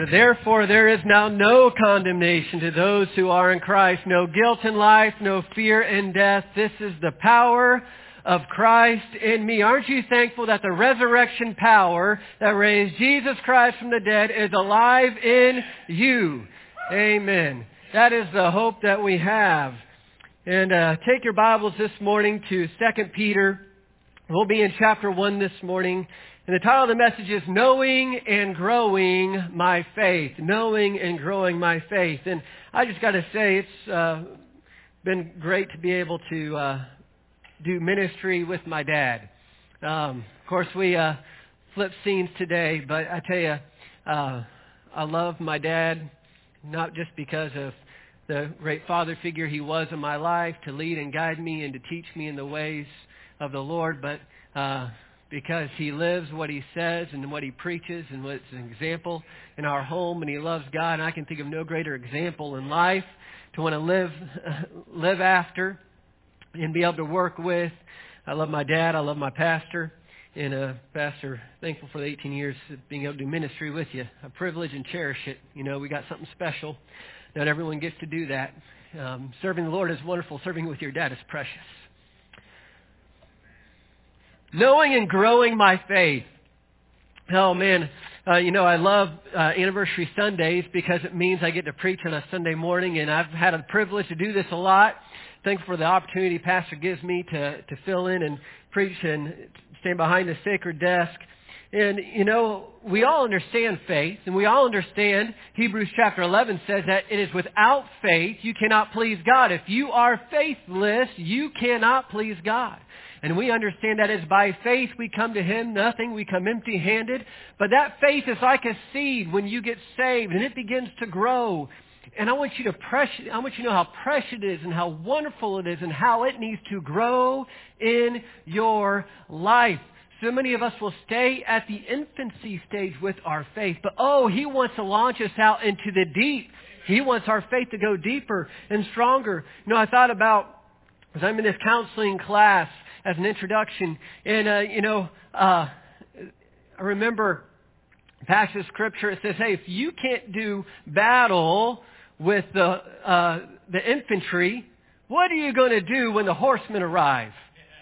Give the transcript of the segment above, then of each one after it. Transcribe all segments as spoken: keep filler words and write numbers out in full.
Therefore, there is now no condemnation to those who are in Christ. No guilt in life, no fear in death. This is the power of Christ in me. Aren't you thankful that the resurrection power that raised Jesus Christ from the dead is alive in you? Amen. That is the hope that we have. And uh, take your Bibles this morning to Second Peter. We'll be in chapter one this morning. And the title of the message is Knowing and Growing My Faith. Knowing and Growing My Faith. And I just got to say, it's uh, been great to be able to uh, do ministry with my dad. Um, of course, we uh, flip scenes today, but I tell you, uh, I love my dad, not just because of the great father figure he was in my life to lead and guide me and to teach me in the ways of the Lord, but uh, because he lives what he says and what he preaches and what's an example in our home, and he loves God. And I can think of no greater example in life to want to live uh, live after and be able to work with. I love my dad. I love my pastor. And uh, Pastor, thankful for the eighteen years of being able to do ministry with you. A privilege and cherish it. You know, we got something special. Not everyone gets to do that. Um, serving the Lord is wonderful. Serving with your dad is precious. Knowing and growing my faith. Oh, man. Uh, you know, I love uh, Anniversary Sundays because it means I get to preach on a Sunday morning, and I've had a privilege to do this a lot. Thankful for the opportunity Pastor gives me to, to fill in and preach and stand behind the sacred desk. And, you know, we all understand faith, and we all understand Hebrews chapter eleven says that it is without faith you cannot please God. If you are faithless, you cannot please God. And we understand that it's by faith we come to Him, nothing, we come empty-handed. But that faith is like a seed when you get saved, and it begins to grow. And I want you to precious, I want you to know how precious it is and how wonderful it is and how it needs to grow in your life. So many of us will stay at the infancy stage with our faith. But oh, He wants to launch us out into the deep. He wants our faith to go deeper and stronger. You know, I thought about, as I'm in this counseling class as an introduction, and, uh, you know, uh, I remember passage of Scripture. It says, hey, if you can't do battle with the, uh, the infantry, what are you going to do when the horsemen arrive?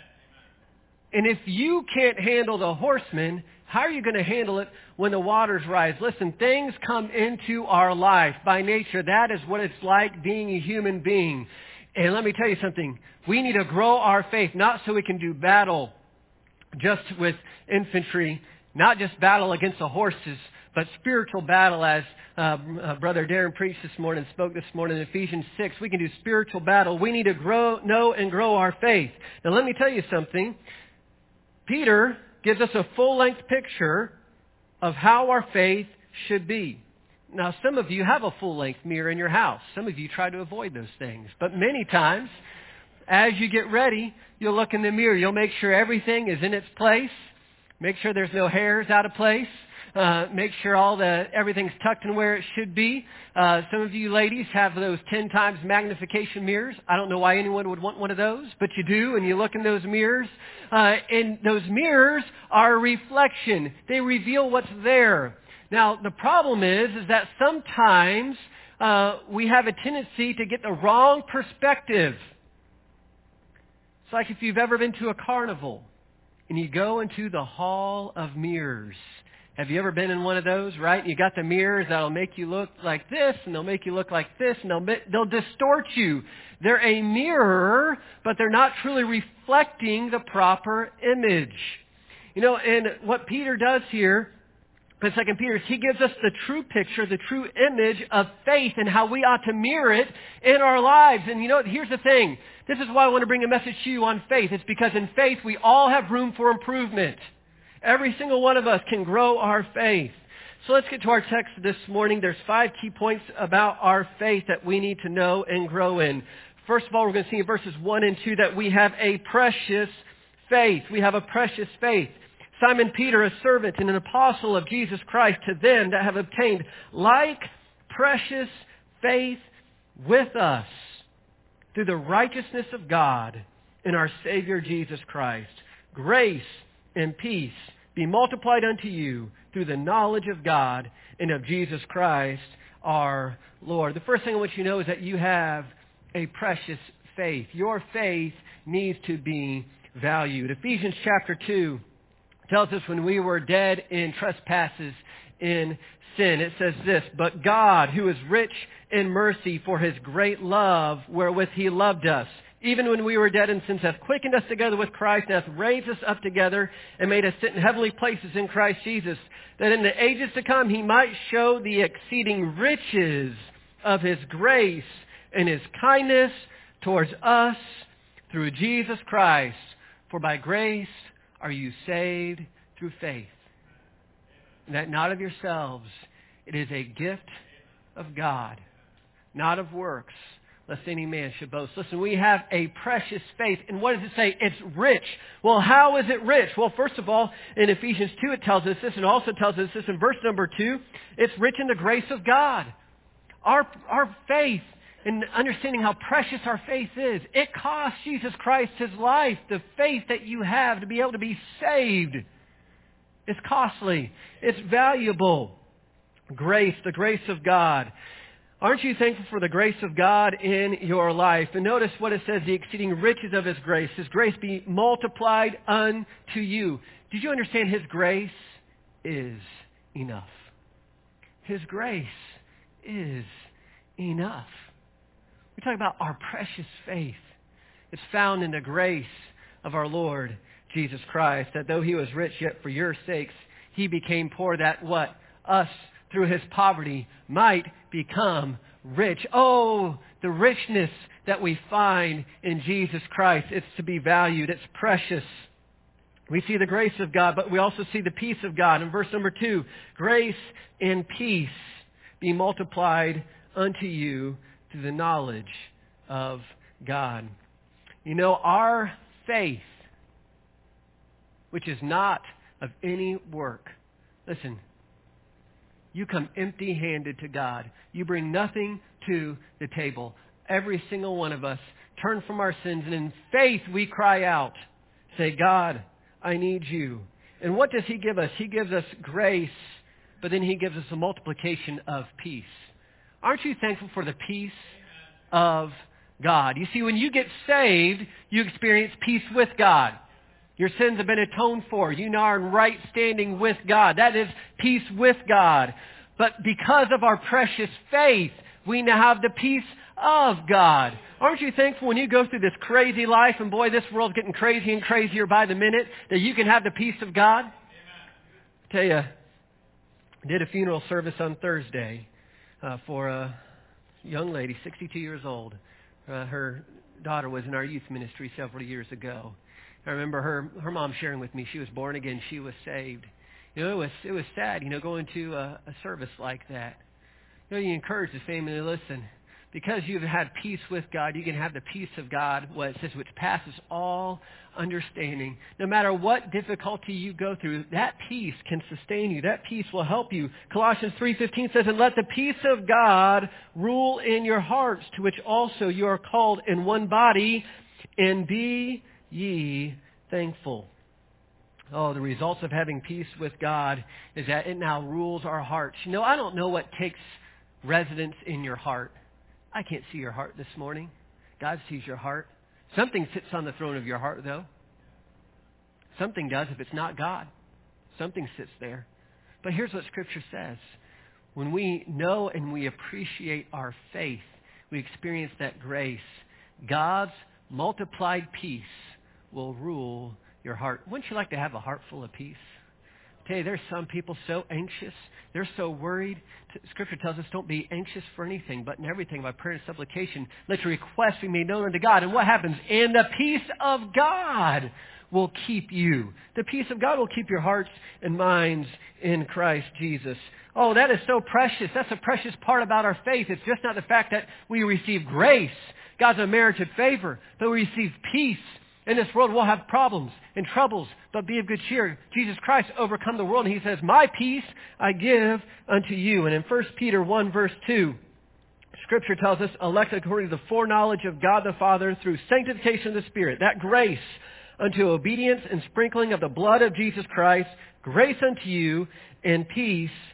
And if you can't handle the horsemen, how are you going to handle it when the waters rise? Listen, things come into our life by nature. That is what it's like being a human being. And let me tell you something. We need to grow our faith, not so we can do battle just with infantry, not just battle against the horses, but spiritual battle, as uh, uh, Brother Darren preached this morning, spoke this morning in Ephesians six. We can do spiritual battle. We need to grow, know and grow our faith. Now let me tell you something. Peter gives us a full-length picture of how our faith should be. Now, some of you have a full-length mirror in your house. Some of you try to avoid those things. But many times, as you get ready, you'll look in the mirror. You'll make sure everything is in its place. Make sure there's no hairs out of place. Uh, make sure all the everything's tucked in where it should be. Uh, some of you ladies have those ten times magnification mirrors. I don't know why anyone would want one of those, but you do, and you look in those mirrors. Uh, and those mirrors are a reflection. They reveal what's there. Now, the problem is, is that sometimes uh, we have a tendency to get the wrong perspective. It's like if you've ever been to a carnival and you go into the Hall of Mirrors. Have you ever been in one of those, right? You got the mirrors that'll make you look like this, and they'll make you look like this, and they'll, they'll distort you. They're a mirror, but they're not truly reflecting the proper image. You know, and what Peter does here in Second Peter is he gives us the true picture, the true image of faith and how we ought to mirror it in our lives. And you know, here's the thing. This is why I want to bring a message to you on faith. It's because in faith we all have room for improvement. Every single one of us can grow our faith. So let's get to our text this morning. There's five key points about our faith that we need to know and grow in. First of all, we're going to see in verses one and two that we have a precious faith. We have a precious faith. Simon Peter, a servant and an apostle of Jesus Christ, to them that have obtained like precious faith with us through the righteousness of God in our Savior Jesus Christ. Grace and peace be multiplied unto you through the knowledge of God and of Jesus Christ, our Lord. The first thing I want you to know is that you have a precious faith. Your faith needs to be valued. Ephesians chapter two tells us when we were dead in trespasses, in sin, it says this, "But God, who is rich in mercy for his great love wherewith he loved us, even when we were dead in sins, hath quickened us together with Christ, and hath raised us up together, and made us sit in heavenly places in Christ Jesus, that in the ages to come he might show the exceeding riches of his grace and his kindness towards us through Jesus Christ. For by grace are you saved through faith, and that not of yourselves. It is a gift of God, not of works, lest any man should boast." Listen, we have a precious faith. And what does it say? It's rich. Well, how is it rich? Well, first of all, in Ephesians two, it tells us this, and also tells us this in verse number two. It's rich in the grace of God. Our, our faith, and understanding how precious our faith is, it cost Jesus Christ his life. The faith that you have to be able to be saved is costly. It's valuable. Grace, the grace of God. Aren't you thankful for the grace of God in your life? And notice what it says, the exceeding riches of his grace. His grace be multiplied unto you. Did you understand his grace is enough? His grace is enough. We talk about our precious faith. It's found in the grace of our Lord Jesus Christ, that though he was rich, yet for your sakes he became poor, that what? Us, through his poverty, might become rich. Oh, the richness that we find in Jesus Christ. It's to be valued. It's precious. We see the grace of God, but we also see the peace of God. In verse number two, grace and peace be multiplied unto you through the knowledge of God. You know, our faith, which is not of any work. Listen, you come empty-handed to God. You bring nothing to the table. Every single one of us turn from our sins, and in faith we cry out, say, "God, I need you." And what does he give us? He gives us grace, but then he gives us a multiplication of peace. Aren't you thankful for the peace of God? You see, when you get saved, you experience peace with God. Your sins have been atoned for. You now are in right standing with God. That is peace with God. But because of our precious faith, we now have the peace of God. Aren't you thankful when you go through this crazy life, and boy, this world's getting crazy and crazier by the minute, that you can have the peace of God? I tell you, I did a funeral service on Thursday uh, for a young lady, sixty-two years old. Uh, her daughter was in our youth ministry several years ago. I remember her her mom sharing with me, she was born again, she was saved. You know, it was it was sad, you know, going to a, a service like that. You know, you encourage the family to listen. Because you've had peace with God, you can have the peace of God, what it says, which passes all understanding. No matter what difficulty you go through, that peace can sustain you. That peace will help you. Colossians three fifteen says, "And let the peace of God rule in your hearts, to which also you are called in one body, and be ye thankful." Oh, the results of having peace with God is that it now rules our hearts. You know, I don't know what takes residence in your heart. I can't see your heart this morning. God sees your heart. Something sits on the throne of your heart, though. Something does if it's not God. Something sits there. But here's what Scripture says. When we know and we appreciate our faith, we experience that grace. God's multiplied peace will rule your heart. Wouldn't you like to have a heart full of peace? I tell you, there's some people so anxious. They're so worried. Scripture tells us don't be anxious for anything, but in everything by prayer and supplication, let your requests be made known unto God. And what happens? And the peace of God will keep you. The peace of God will keep your hearts and minds in Christ Jesus. Oh, that is so precious. That's a precious part about our faith. It's just not the fact that we receive grace, God's unmerited favor, but we receive peace. In this world, we'll have problems and troubles, but be of good cheer. Jesus Christ overcome the world, and he says, "My peace I give unto you." And in First Peter one, verse two, Scripture tells us, "Elected according to the foreknowledge of God the Father through sanctification of the Spirit, that grace unto obedience and sprinkling of the blood of Jesus Christ, grace unto you and peace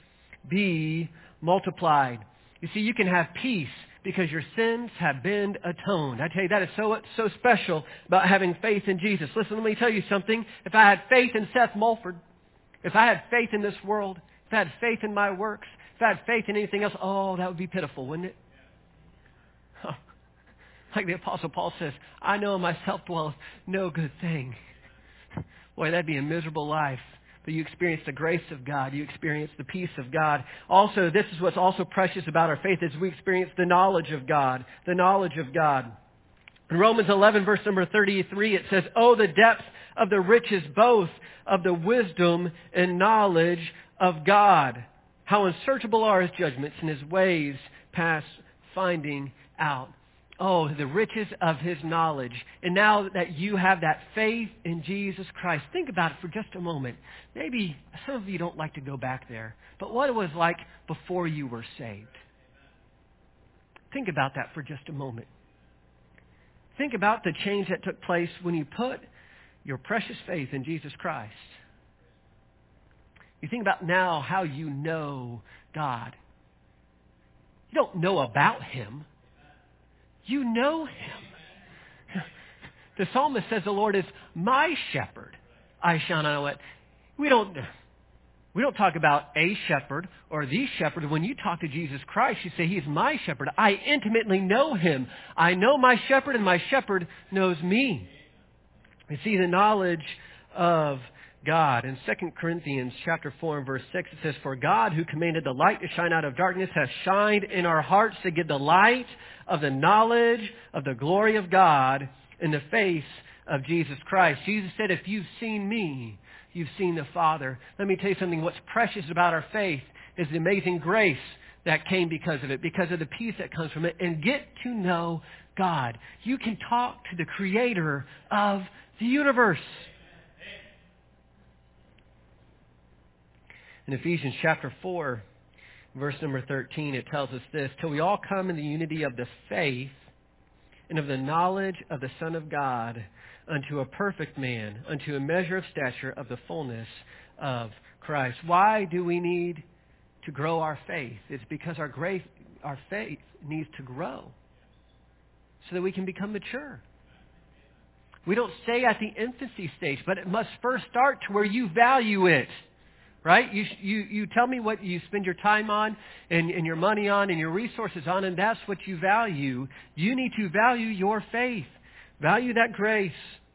be multiplied. You see, you can have peace because your sins have been atoned. I tell you, that is so so special about having faith in Jesus. Listen, let me tell you something. If I had faith in Seth Mulford, if I had faith in this world, if I had faith in my works, if I had faith in anything else, oh, that would be pitiful, wouldn't it? Oh, like the Apostle Paul says, I know in myself dwelleth no good thing. Boy, that'd be a miserable life. But you experience the grace of God. You experience the peace of God. Also, this is what's also precious about our faith is we experience the knowledge of God. The knowledge of God. In Romans eleven, verse number thirty-three, it says, oh, the depth of the riches both of the wisdom and knowledge of God. How unsearchable are His judgments and His ways past finding out. Oh, the riches of His knowledge. And now that you have that faith in Jesus Christ, think about it for just a moment. Maybe some of you don't like to go back there, but what it was like before you were saved. Think about that for just a moment. Think about the change that took place when you put your precious faith in Jesus Christ. You think about now how you know God. You don't know about Him. You know Him. The psalmist says the Lord is my shepherd. I shall not want. We don't, we don't talk about a shepherd or the shepherd. When you talk to Jesus Christ, you say, He is my shepherd. I intimately know Him. I know my shepherd and my shepherd knows me. You see the knowledge of God. In Second Corinthians chapter four and verse six, it says, for God who commanded the light to shine out of darkness has shined in our hearts to give the light of the knowledge of the glory of God in the face of Jesus Christ. Jesus said, if you've seen me, you've seen the Father. Let me tell you something. What's precious about our faith is the amazing grace that came because of it, because of the peace that comes from it, and get to know God. You can talk to the Creator of the universe. In Ephesians chapter four, verse number thirteen, it tells us this, till we all come in the unity of the faith and of the knowledge of the Son of God, unto a perfect man, unto a measure of stature of the fullness of Christ. Why do we need to grow our faith? It's because our grace, our faith needs to grow so that we can become mature. We don't stay at the infancy stage, but it must first start to where you value it. Right? You, you, you tell me what you spend your time on and, and your money on and your resources on, and that's what you value. You need to value your faith. Value that grace.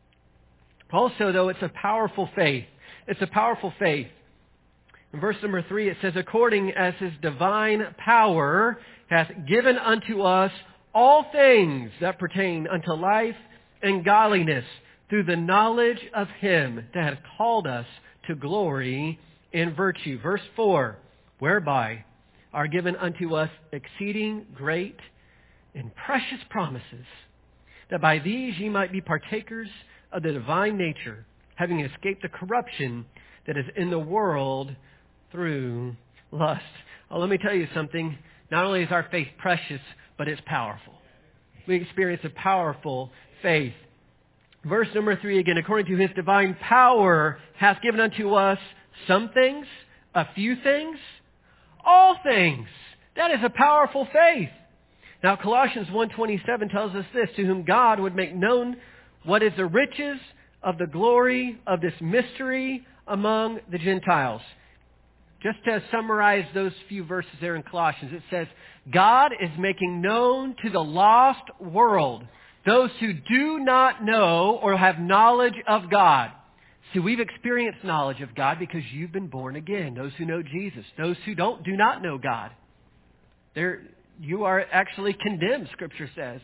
Also, though, it's a powerful faith. It's a powerful faith. In verse number three, it says, according as His divine power hath given unto us all things that pertain unto life and godliness through the knowledge of Him that hath called us to glory in virtue. Verse four, whereby are given unto us exceeding great and precious promises, that by these ye might be partakers of the divine nature, having escaped the corruption that is in the world through lust. Well, let me tell you something. Not only is our faith precious, but it's powerful. We experience a powerful faith. Verse number three again, according to His divine power hath given unto us some things, a few things, all things. That is a powerful faith. Now Colossians one twenty-seven tells us this, to whom God would make known what is the riches of the glory of this mystery among the Gentiles. Just to summarize those few verses there in Colossians, it says, God is making known to the lost world, those who do not know or have knowledge of God. See, we've experienced knowledge of God because you've been born again. Those who know Jesus. Those who don't, do not know God. They're, you are actually condemned, Scripture says.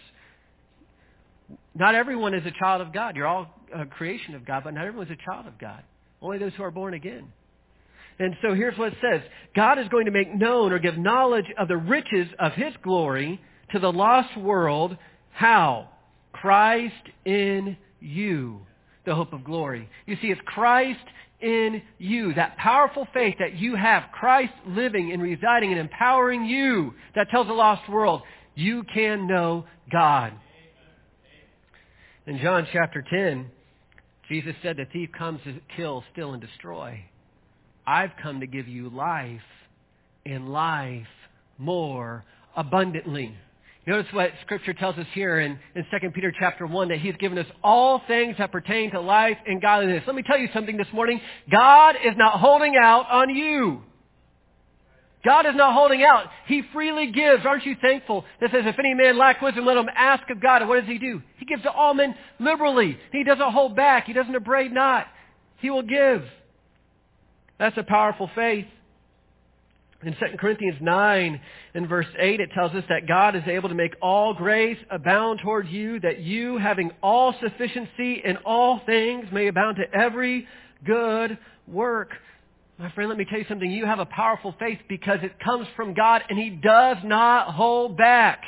Not everyone is a child of God. You're all a creation of God, but not everyone's a child of God. Only those who are born again. And so here's what it says. God is going to make known or give knowledge of the riches of His glory to the lost world. How? Christ in you, the hope of glory. You see, it's Christ in you, that powerful faith that you have, Christ living and residing and empowering you, that tells the lost world, you can know God. In John chapter ten, Jesus said, the thief comes to kill, steal, and destroy. I've come to give you life and life more abundantly. Notice what Scripture tells us here in, in Second Peter chapter one, that He's given us all things that pertain to life and godliness. Let me tell you something this morning. God is not holding out on you. God is not holding out. He freely gives. Aren't you thankful? That says, if any man lack wisdom, let him ask of God. And what does He do? He gives to all men liberally. He doesn't hold back. He doesn't upbraid not. He will give. That's a powerful faith. In Second Corinthians nine and verse eight, it tells us that God is able to make all grace abound toward you, that you, having all sufficiency in all things, may abound to every good work. My friend, let me tell you something. You have a powerful faith because it comes from God, and He does not hold back.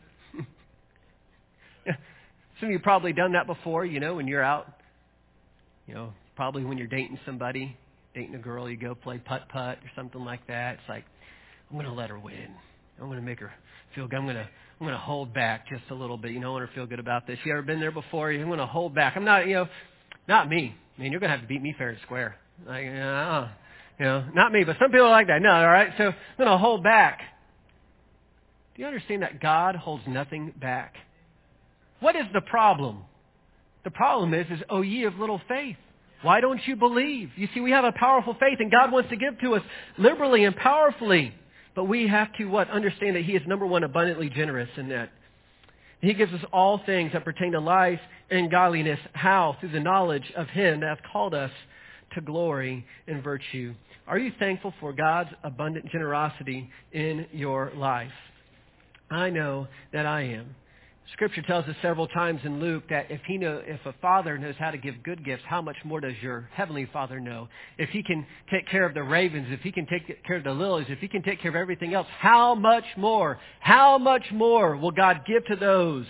Some of you have probably done that before, you know, when you're out, you know, probably when you're dating somebody. Dating a girl, you go play putt-putt or something like that. It's like, I'm going to let her win. I'm going to make her feel good. I'm going to I'm going to hold back just a little bit. You know, I want her to feel good about this. You ever been there before? I'm going to hold back. I'm not, you know, not me. I mean, you're going to have to beat me fair and square. Like, uh, you know, not me, but some people are like that. No, all right? So I'm going to hold back. Do you understand that God holds nothing back? What is the problem? The problem is, is, oh, ye of little faith. Why don't you believe? You see, we have a powerful faith, and God wants to give to us liberally and powerfully. But we have to, what? Understand that He is, number one, abundantly generous in that. He gives us all things that pertain to life and godliness. How? Through the knowledge of Him that hath called us to glory and virtue. Are you thankful for God's abundant generosity in your life? I know that I am. Scripture tells us several times in Luke that if he know, if a father knows how to give good gifts, how much more does your heavenly Father know? If He can take care of the ravens, if He can take care of the lilies, if He can take care of everything else, how much more, how much more will God give to those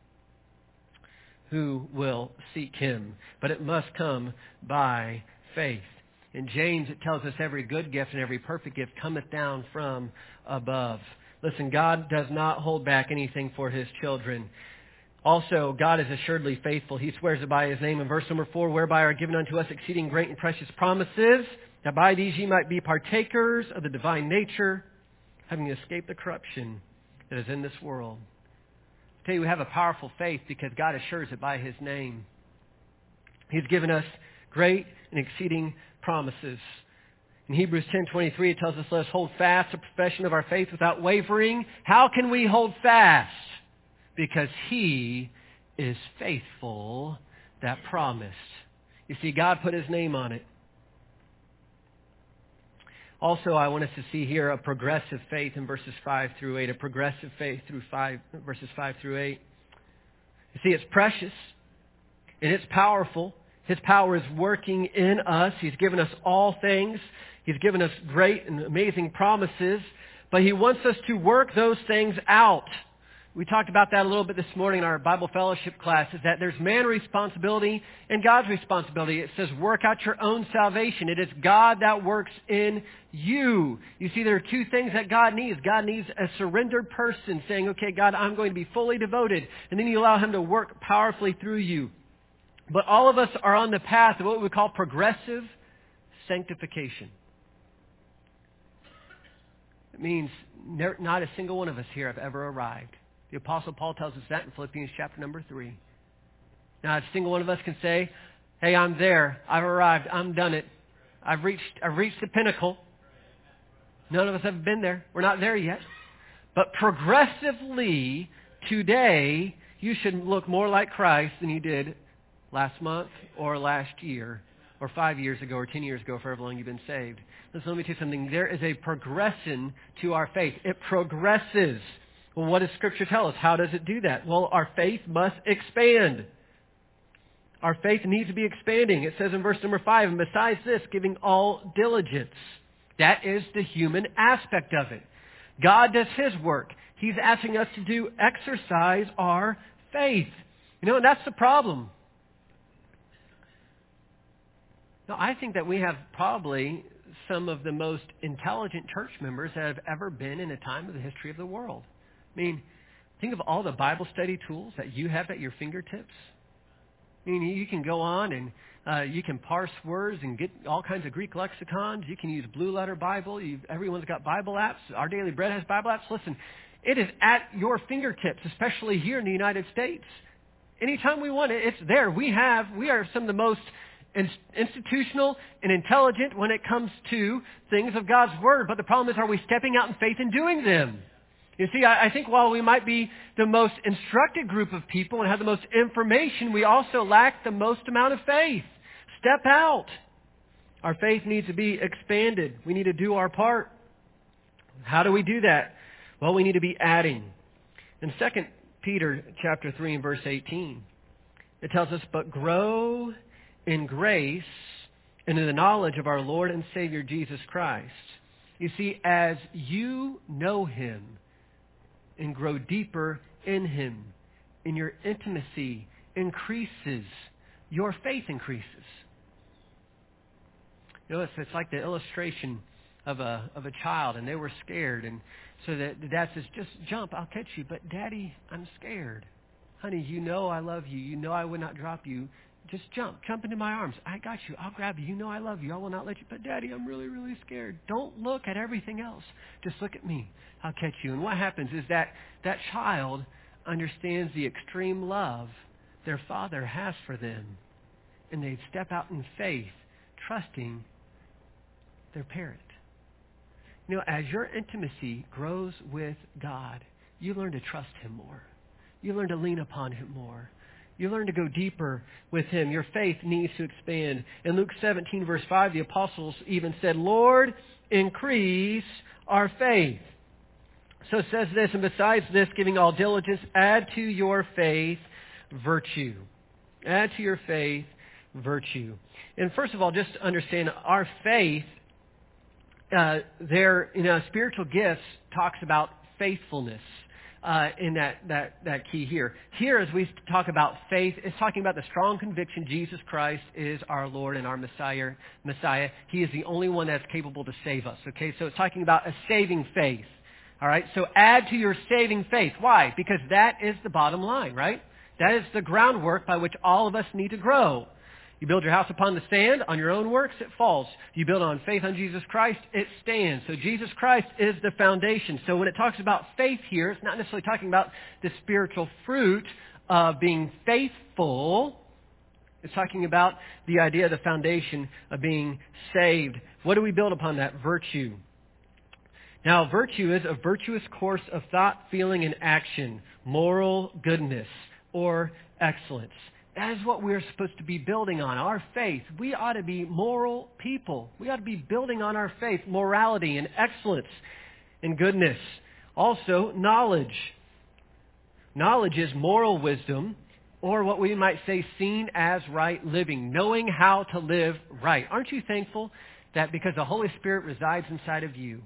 who will seek Him? But it must come by faith. In James, it tells us every good gift and every perfect gift cometh down from above. Listen, God does not hold back anything for His children. Also, God is assuredly faithful. He swears it by His name in verse number four, whereby are given unto us exceeding great and precious promises, that by these ye might be partakers of the divine nature, having escaped the corruption that is in this world. I tell you, we have a powerful faith because God assures it by His name. He's given us great and exceeding promises. In Hebrews ten twenty-three, it tells us, let us hold fast the profession of our faith without wavering. How can we hold fast? Because He is faithful that promised. You see, God put His name on it. Also, I want us to see here a progressive faith in verses five through eight. A progressive faith through five, verses five through eight. You see, it's precious and it's powerful. His power is working in us. He's given us all things. He's given us great and amazing promises, but He wants us to work those things out. We talked about that a little bit this morning in our Bible fellowship class, is that there's man's responsibility and God's responsibility. It says, work out your own salvation. It is God that works in you. You see, there are two things that God needs. God needs a surrendered person saying, okay, God, I'm going to be fully devoted. And then you allow Him to work powerfully through you. But all of us are on the path of what we call progressive sanctification. It means not a single one of us here have ever arrived. The Apostle Paul tells us that in Philippians chapter number three. Not a single one of us can say, hey, I'm there. I've arrived. I'm done it. I've reached, I've reached the pinnacle. None of us have been there. We're not there yet. But progressively, today, you should look more like Christ than you did last month or last year or five years ago or ten years ago, for however long you've been saved. Listen, let me tell you something. There is a progression to our faith. It progresses. Well, what does Scripture tell us? How does it do that? Well, our faith must expand. Our faith needs to be expanding. It says in verse number five, and besides this, giving all diligence. That is the human aspect of it. God does His work. He's asking us to do exercise our faith. You know, and that's the problem. Now, I think that we have probably some of the most intelligent church members that have ever been in a time of the history of the world. I mean, think of all the Bible study tools that you have at your fingertips. I I mean, you can go on and uh, you can parse words and get all kinds of Greek lexicons. You can use Blue Letter Bible. You've, everyone's got Bible apps. Our Daily Bread has Bible apps. Listen, it is at your fingertips, especially here in the United States. Anytime we want it, it's there. We have, we are some of the most in, institutional and intelligent when it comes to things of God's Word. But the problem is, are we stepping out in faith and doing them? You see, I, I think while we might be the most instructed group of people and have the most information, we also lack the most amount of faith. Step out. Our faith needs to be expanded. We need to do our part. How do we do that? Well, we need to be adding. In Second Peter chapter three and verse eighteen, it tells us, but grow in grace and in the knowledge of our Lord and Savior Jesus Christ. You see, as you know Him and grow deeper in Him, and your intimacy increases, your faith increases. You know, it's, it's like the illustration of a of a child, and they were scared, and so that the dad says, just jump, I'll catch you. But Daddy, I'm scared. Honey, you know I love you. You know I would not drop you. Just jump. Jump into my arms. I got you. I'll grab you. You know I love you. I will not let you. But Daddy, I'm really, really scared. Don't look at everything else. Just look at me. I'll catch you. And what happens is that that child understands the extreme love their father has for them. And they step out in faith, trusting their parent. You know, as your intimacy grows with God, you learn to trust Him more. You learn to lean upon Him more. You learn to go deeper with Him. Your faith needs to expand. In Luke seventeen, verse five, the apostles even said, Lord, increase our faith. So it says this, and besides this, giving all diligence, add to your faith virtue. Add to your faith virtue. And first of all, just understand our faith, uh, there, you know, spiritual gifts talks about faithfulness. Uh, in that, that, that key here. Here, as we talk about faith, it's talking about the strong conviction Jesus Christ is our Lord and our Messiah. Messiah. He is the only one that's capable to save us. Okay, so it's talking about a saving faith. All right, so add to your saving faith. Why? Because that is the bottom line, right? That is the groundwork by which all of us need to grow. You build your house upon the sand, on your own works, it falls. You build on faith on Jesus Christ, it stands. So Jesus Christ is the foundation. So when it talks about faith here, it's not necessarily talking about the spiritual fruit of being faithful. It's talking about the idea of the foundation of being saved. What do we build upon that? Virtue. Now, virtue is a virtuous course of thought, feeling, and action, moral goodness, or excellence. That is what we're supposed to be building on, our faith. We ought to be moral people. We ought to be building on our faith, morality and excellence and goodness. Also, knowledge. Knowledge is moral wisdom, or what we might say seen as right living, knowing how to live right. Aren't you thankful that because the Holy Spirit resides inside of you,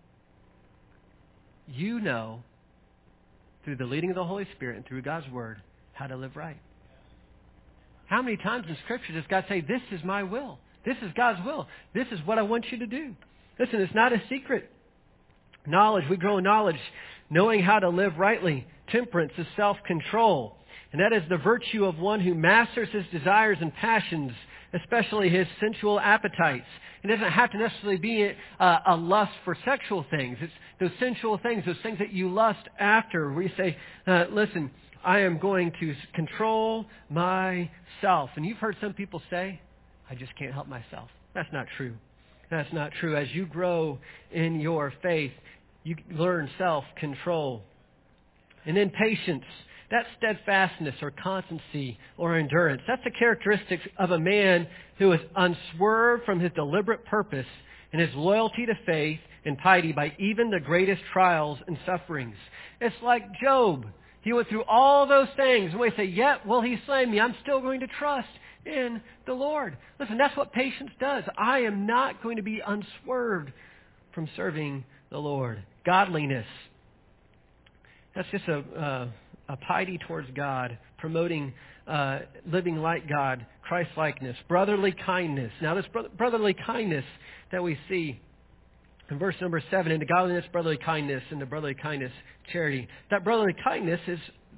you know, through the leading of the Holy Spirit and through God's Word, how to live right? How many times in Scripture does God say, this is my will? This is God's will. This is what I want you to do. Listen, it's not a secret. Knowledge, we grow in knowledge, knowing how to live rightly. Temperance is self-control. And that is the virtue of one who masters his desires and passions, especially his sensual appetites. It doesn't have to necessarily be a, a lust for sexual things. It's those sensual things, those things that you lust after. We say, uh, listen, I am going to control myself. And you've heard some people say, I just can't help myself. That's not true. That's not true. As you grow in your faith, you learn self-control. And then patience. That's steadfastness or constancy or endurance. That's the characteristics of a man who is unswerved from his deliberate purpose and his loyalty to faith and piety by even the greatest trials and sufferings. It's like Job. He went through all those things, and we say, yet will he slay me. I'm still going to trust in the Lord. Listen, that's what patience does. I am not going to be unswerved from serving the Lord. Godliness. That's just a, uh, a piety towards God, promoting uh, living like God, Christ-likeness. Brotherly kindness. Now, this bro- brotherly kindness that we see in verse number seven, into godliness, brotherly kindness, and the brotherly kindness, charity. That brotherly kindness is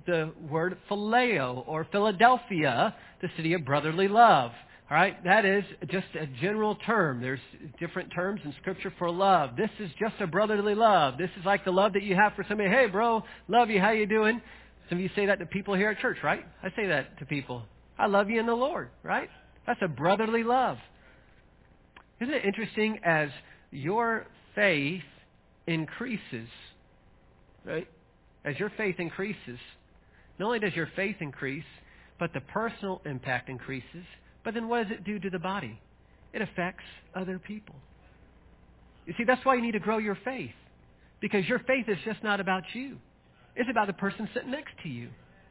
the word phileo or Philadelphia, the city of brotherly love. All right, that is just a general term. There's different terms in Scripture for love. This is just a brotherly love. This is like the love that you have for somebody. Hey, bro, love you. How you doing? Some of you say that to people here at church, right? I say that to people. I love you in the Lord, right? That's a brotherly love. Isn't it interesting as your faith increases, right? As your faith increases, not only does your faith increase, but the personal impact increases. But then what does it do to the body? It affects other people. You see, that's why you need to grow your faith. Because your faith is just not about you. It's about the person sitting next to you.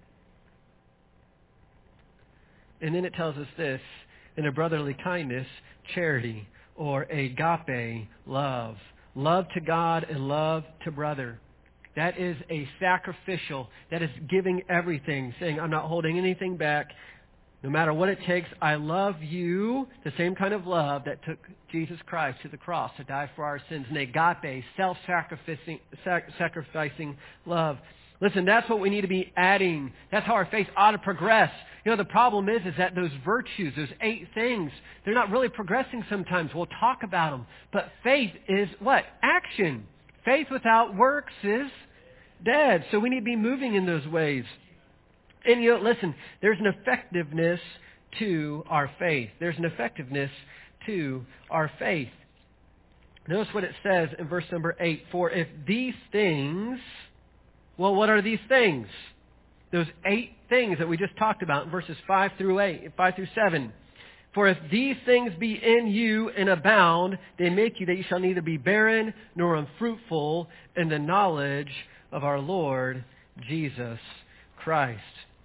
And then it tells us this, in a brotherly kindness, charity, or agape love. Love to God and love to brother. That is a sacrificial, that is giving everything, saying, I'm not holding anything back. No matter what it takes, I love you, the same kind of love that took Jesus Christ to the cross to die for our sins. An agape, self-sacrificing sac- sacrificing love. Listen, that's what we need to be adding. That's how our faith ought to progress. You know, the problem is, is that those virtues, those eight things, they're not really progressing sometimes. We'll talk about them. But faith is what? Action. Faith without works is dead. So we need to be moving in those ways. And you know, listen, there's an effectiveness to our faith. There's an effectiveness to our faith. Notice what it says in verse number eight. For if these things, well, what are these things? Those eight things that we just talked about in verses five through eight, five through seven. For if these things be in you and abound, they make you that you shall neither be barren nor unfruitful in the knowledge of our Lord Jesus Christ.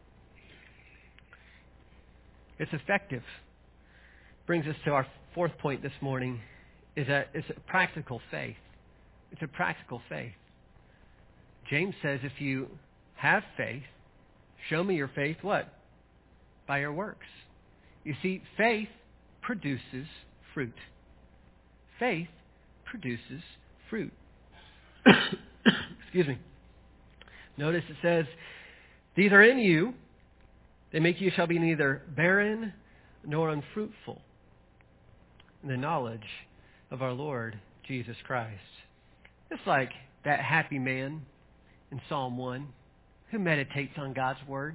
It's effective. Brings us to our fourth point this morning, is that it's a practical faith. It's a practical faith. James says if you have faith, show me your faith, what? By your works. You see, faith produces fruit. Faith produces fruit. Excuse me. Notice it says, these are in you. They make you shall be neither barren nor unfruitful in the knowledge of our Lord Jesus Christ. It's like that happy man in Psalm one who meditates on God's Word.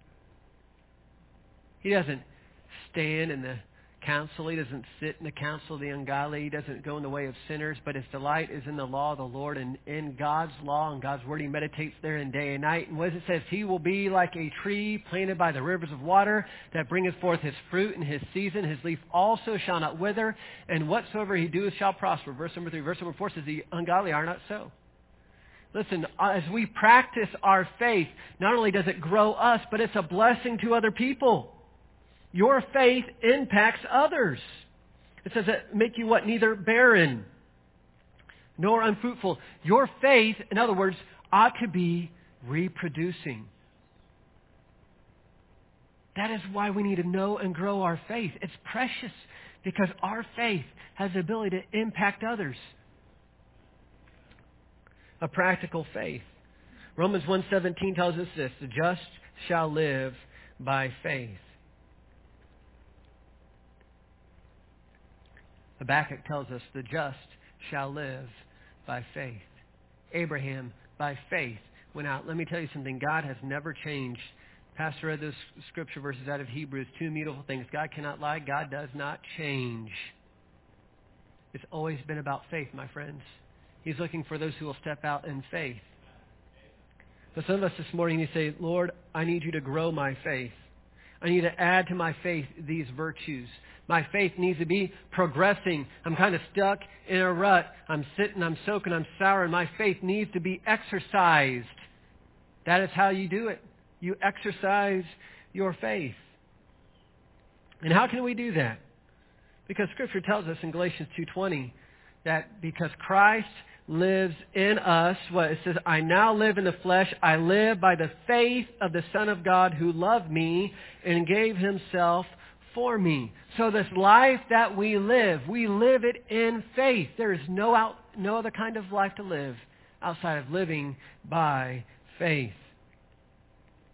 He doesn't stand in the counsel. He doesn't sit in the counsel of the ungodly. He doesn't go in the way of sinners, but his delight is in the law of the Lord, and in God's law and God's Word he meditates therein day and night. And what it says, he will be like a tree planted by the rivers of water that bringeth forth his fruit in his season. His leaf also shall not wither, and whatsoever he doeth shall prosper. Verse number three. Verse number four says, the ungodly are not so. Listen, as we practice our faith, not only does it grow us, but it's a blessing to other people. Your faith impacts others. It says that make you what? Neither barren nor unfruitful. Your faith, in other words, ought to be reproducing. That is why we need to know and grow our faith. It's precious because our faith has the ability to impact others. A practical faith. Romans one seventeen tells us this, the just shall live by faith. Habakkuk tells us the just shall live by faith. Abraham, by faith, went out. Let me tell you something. God has never changed. Pastor read those scripture verses out of Hebrews. Two immutable things. God cannot lie. God does not change. It's always been about faith, my friends. He's looking for those who will step out in faith. But some of us this morning, you say, Lord, I need you to grow my faith. I need to add to my faith these virtues. My faith needs to be progressing. I'm kind of stuck in a rut. I'm sitting, I'm soaking, I'm sour, and my faith needs to be exercised. That is how you do it. You exercise your faith. And how can we do that? Because Scripture tells us in Galatians two twenty that because Christ lives in us, what it says, I now live in the flesh. I live by the faith of the Son of God who loved me and gave himself for me. So this life that we live, we live it in faith. There is no out, no other kind of life to live outside of living by faith.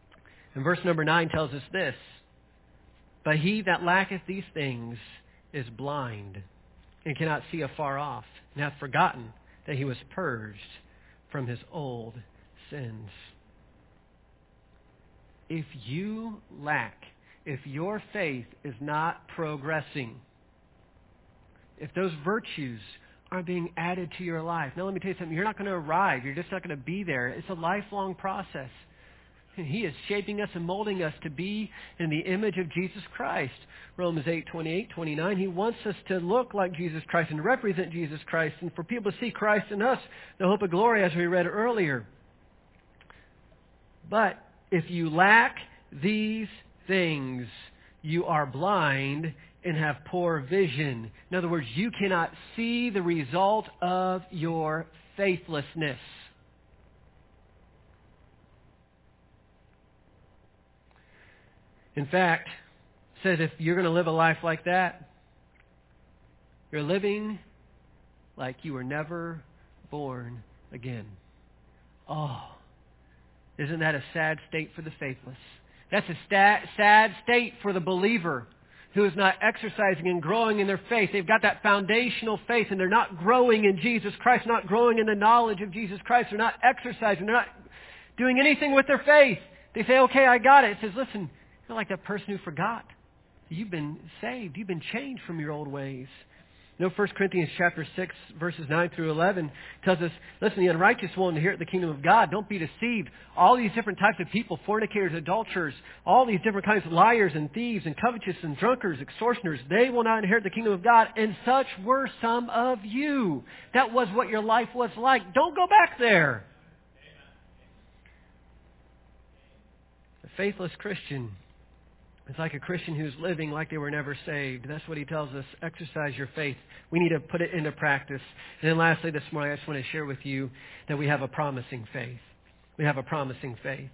And verse number nine tells us this: but he that lacketh these things is blind, and cannot see afar off, and hath forgotten that he was purged from his old sins. If you lack, if your faith is not progressing, if those virtues are being added to your life, now let me tell you something, you're not going to arrive. You're just not going to be there. It's a lifelong process. And He is shaping us and molding us to be in the image of Jesus Christ. Romans eight, twenty-eight, twenty-nine, He wants us to look like Jesus Christ and represent Jesus Christ, and for people to see Christ in us, the hope of glory, as we read earlier. But if you lack these things, you are blind and have poor vision. In other words, you cannot see the result of your faithlessness. In fact, it says if you're going to live a life like that, you're living like you were never born again. Oh, isn't that a sad state for the faithless? That's a sta- sad state for the believer who is not exercising and growing in their faith. They've got that foundational faith, and they're not growing in Jesus Christ, not growing in the knowledge of Jesus Christ. They're not exercising. They're not doing anything with their faith. They say, okay, I got it. It says, listen, you're like that person who forgot. You've been saved. You've been changed from your old ways. You know, First Corinthians chapter six, verses nine through eleven tells us, listen, the unrighteous won't inherit the kingdom of God. Don't be deceived. All these different types of people, fornicators, adulterers, all these different kinds of liars and thieves and covetous and drunkards, extortioners, they will not inherit the kingdom of God. And such were some of you. That was what your life was like. Don't go back there. A faithless Christian it's like a Christian who's living like they were never saved. That's what he tells us. Exercise your faith. We need to put it into practice. And then lastly this morning, I just want to share with you that we have a promising faith. We have a promising faith.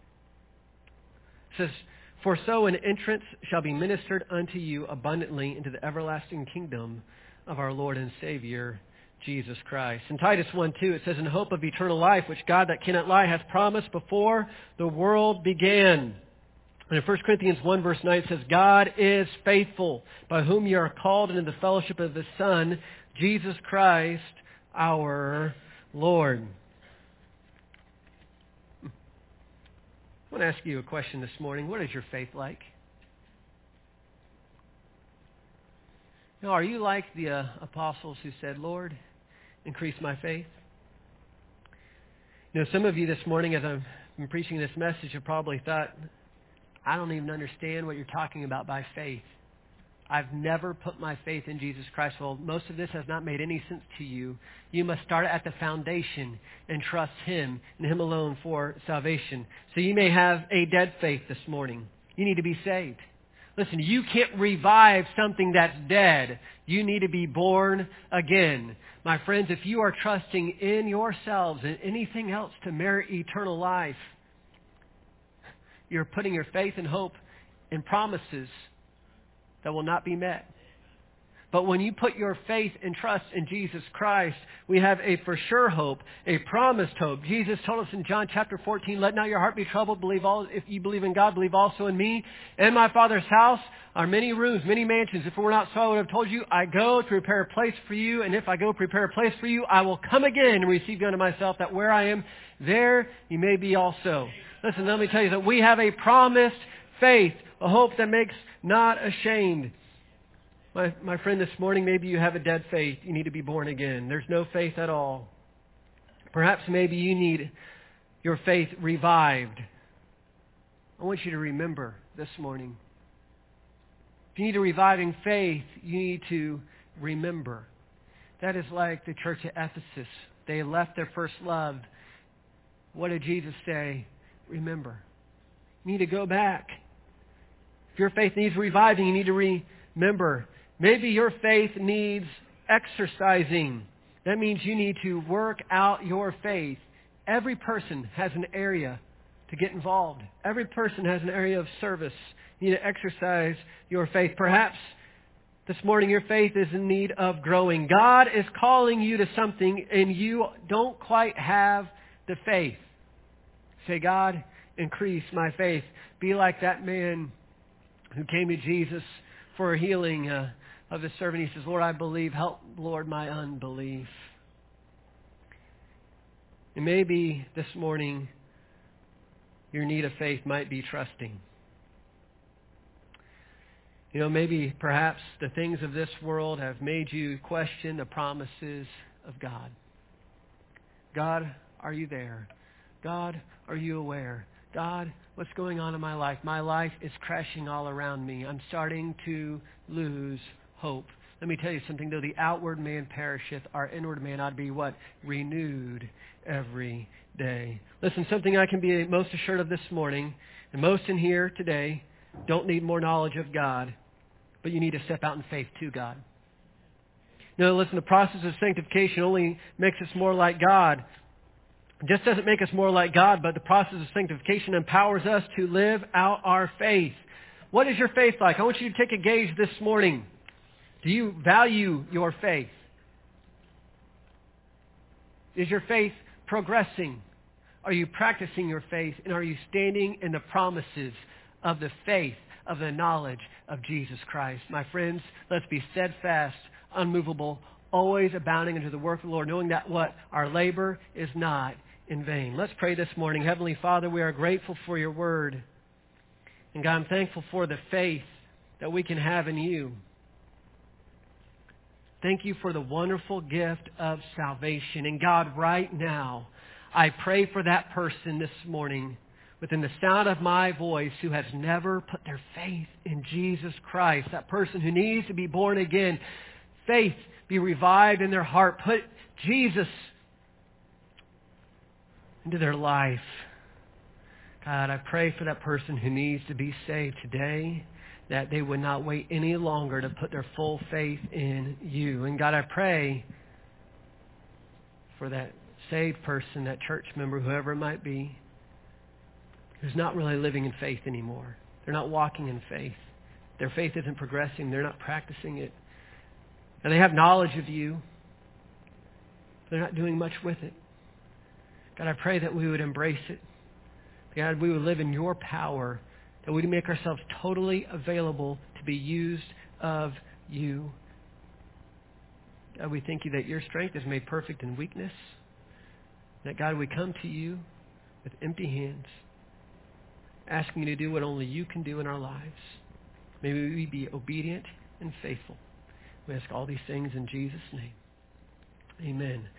It says, for so an entrance shall be ministered unto you abundantly into the everlasting kingdom of our Lord and Savior, Jesus Christ. In Titus one two, it says, in hope of eternal life, which God that cannot lie hath promised before the world began. And in First Corinthians one verse nine it says, God is faithful, by whom you are called into the fellowship of His Son, Jesus Christ, our Lord. I want to ask you a question this morning. What is your faith like? Now, are you like the uh, apostles who said, Lord, increase my faith? You know, some of you this morning, as I'm preaching this message, have probably thought, I don't even understand what you're talking about by faith. I've never put my faith in Jesus Christ. Well, most of this has not made any sense to you. You must start at the foundation and trust Him and Him alone for salvation. So you may have a dead faith this morning. You need to be saved. Listen, you can't revive something that's dead. You need to be born again. My friends, if you are trusting in yourselves and anything else to merit eternal life, you're putting your faith and hope in promises that will not be met. But when you put your faith and trust in Jesus Christ, we have a for sure hope, a promised hope. Jesus told us in John chapter fourteen, let not your heart be troubled. Believe all, if you believe in God, believe also in me. In my Father's house are many rooms, many mansions. If it were not so, I would have told you, I go to prepare a place for you. And if I go prepare a place for you, I will come again and receive you unto myself, that where I am, there you may be also. Listen, let me tell you that we have a promised faith, a hope that makes not ashamed. My, my friend, this morning, maybe you have a dead faith. You need to be born again. There's no faith at all. Perhaps maybe you need your faith revived. I want you to remember this morning. If you need a reviving faith, you need to remember. That is like the church at Ephesus. They left their first love. What did Jesus say? Remember. You need to go back. If your faith needs reviving, you need to remember. Maybe your faith needs exercising. That means you need to work out your faith. Every person has an area to get involved. Every person has an area of service. You need to exercise your faith. Perhaps this morning your faith is in need of growing. God is calling you to something and you don't quite have the faith. Say, God, increase my faith. Be like that man who came to Jesus for a healing uh, of his servant. He says, Lord, I believe. Help, Lord, my unbelief. And maybe this morning your need of faith might be trusting. You know, maybe perhaps the things of this world have made you question the promises of God. God, are you there? God, are you aware? God, what's going on in my life? My life is crashing all around me. I'm starting to lose hope. Let me tell you something, though. The outward man perisheth, our inward man ought to be what? Renewed every day. Listen, something I can be most assured of this morning, and most in here today don't need more knowledge of God, but you need to step out in faith to God. No, listen, the process of sanctification only makes us more like God. It just doesn't make us more like God, but the process of sanctification empowers us to live out our faith. What is your faith like? I want you to take a gauge this morning. Do you value your faith? Is your faith progressing? Are you practicing your faith? And are you standing in the promises of the faith, of the knowledge of Jesus Christ? My friends, let's be steadfast, unmovable, always abounding into the work of the Lord, knowing that what? Our labor is not in vain. Let's pray this morning. Heavenly Father, we are grateful for your word. And God, I'm thankful for the faith that we can have in you. Thank you for the wonderful gift of salvation. And God, right now, I pray for that person this morning within the sound of my voice who has never put their faith in Jesus Christ. That person who needs to be born again. Faith be revived in their heart. Put Jesus into their life. God, I pray for that person who needs to be saved today, that they would not wait any longer to put their full faith in you. And God, I pray for that saved person, that church member, whoever it might be, who's not really living in faith anymore. They're not walking in faith. Their faith isn't progressing. They're not practicing it. And they have knowledge of you. They're not doing much with it. God, I pray that we would embrace it. God, we would live in your power, that we would make ourselves totally available to be used of you. God, we thank you that your strength is made perfect in weakness. That, God, we come to you with empty hands, asking you to do what only you can do in our lives. May we be obedient and faithful. We ask all these things in Jesus' name. Amen.